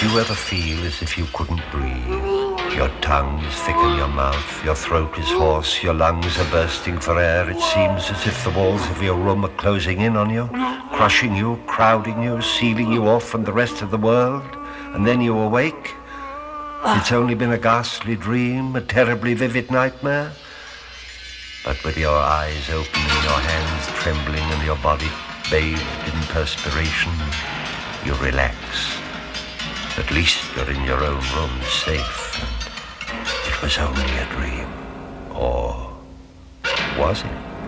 Do you ever feel as if you couldn't breathe? Your tongue is thick in your mouth, your throat is hoarse, your lungs are bursting for air. It seems as if the walls of your room are closing in on you, crushing you, crowding you, sealing you off from the rest of the world. And then you awake. It's only been a ghastly dream, a terribly vivid nightmare. But with your eyes open and your hands trembling and your body bathed in perspiration, you relax. At least you're in your own room, safe. And it was only a dream. Or was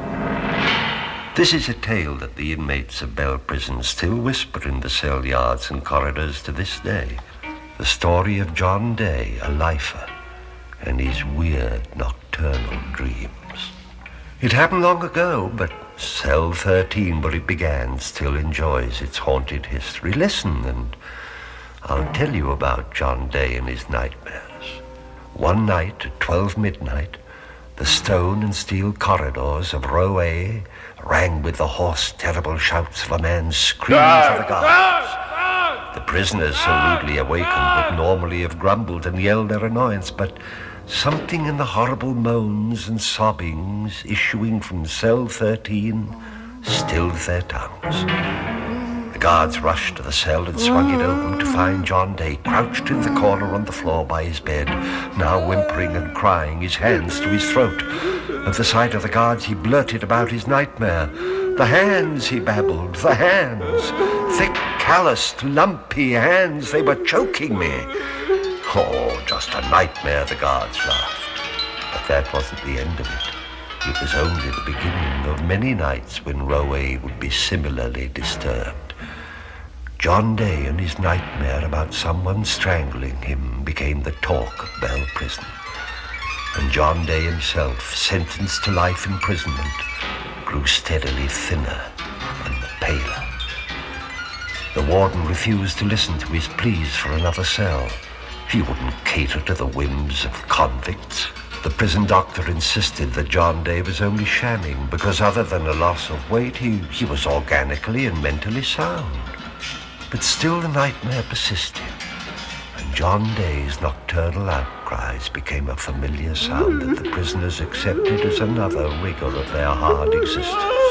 it? This is a tale that the inmates of Bell Prison still whisper in the cell yards and corridors to this day. The story of John Day, a lifer, and his weird nocturnal dreams. It happened long ago, but Cell 13, where it began, still enjoys its haunted history. Listen, and I'll tell you about John Day and his nightmares. One night at 12 midnight, the stone and steel corridors of Row A rang with the hoarse, terrible shouts of a man screaming for the guards. The prisoners, so rudely awakened, would normally have grumbled and yelled their annoyance, but something in the horrible moans and sobbings issuing from Cell 13 stilled their tongues. The guards rushed to the cell and swung it open to find John Day crouched in the corner on the floor by his bed, now whimpering and crying, his hands to his throat. At the sight of the guards, he blurted about his nightmare. "The hands," he babbled, "the hands. Thick, calloused, lumpy hands. They were choking me." "Oh, just a nightmare," the guards laughed. But that wasn't the end of it. It was only the beginning of many nights when Row A would be similarly disturbed. John Day and his nightmare about someone strangling him became the talk of Bell Prison. And John Day himself, sentenced to life imprisonment, grew steadily thinner and paler. The warden refused to listen to his pleas for another cell. He wouldn't cater to the whims of convicts. The prison doctor insisted that John Day was only shamming because other than a loss of weight, he was organically and mentally sound. But still the nightmare persisted, and John Day's nocturnal outcries became a familiar sound that the prisoners accepted as another rigor of their hard existence.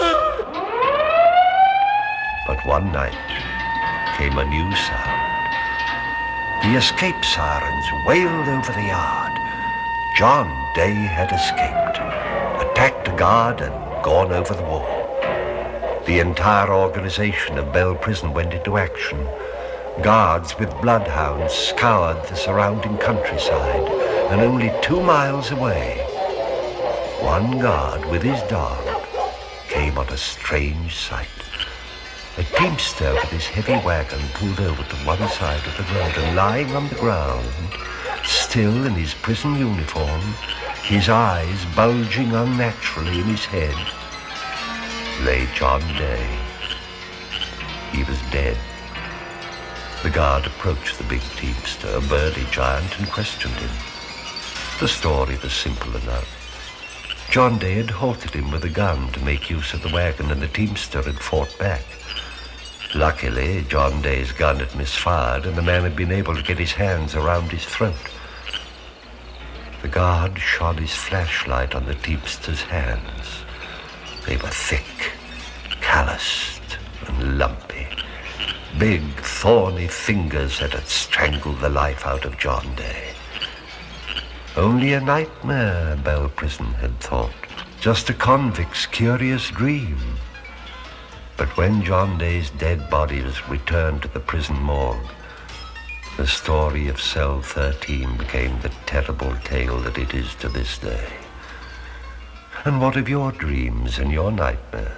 But one night came a new sound. The escape sirens wailed over the yard. John Day had escaped, attacked a guard, and gone over the wall. The entire organization of Bell Prison went into action. Guards with bloodhounds scoured the surrounding countryside, and only 2 miles away, one guard with his dog came on a strange sight. A teamster with his heavy wagon pulled over to one side of the road, and lying on the ground, still in his prison uniform, his eyes bulging unnaturally in his head, lay John Day. He was dead. The guard approached the big teamster, a burly giant, and questioned him. The story was simple enough. John Day had halted him with a gun to make use of the wagon, and the teamster had fought back. Luckily, John Day's gun had misfired, and the man had been able to get his hands around his throat. The guard shone his flashlight on the teamster's hands. They were thick, calloused, and lumpy. Big, thorny fingers that had strangled the life out of John Day. Only a nightmare, Bell Prison had thought. Just a convict's curious dream. But when John Day's dead body was returned to the prison morgue, the story of Cell 13 became the terrible tale that it is to this day. And what of your dreams and your nightmares?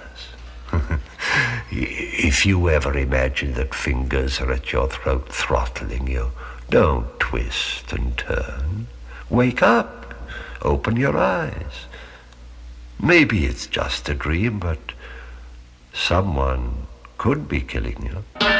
If you ever imagine that fingers are at your throat throttling you, don't twist and turn. Wake up. Open your eyes. Maybe it's just a dream, but someone could be killing you.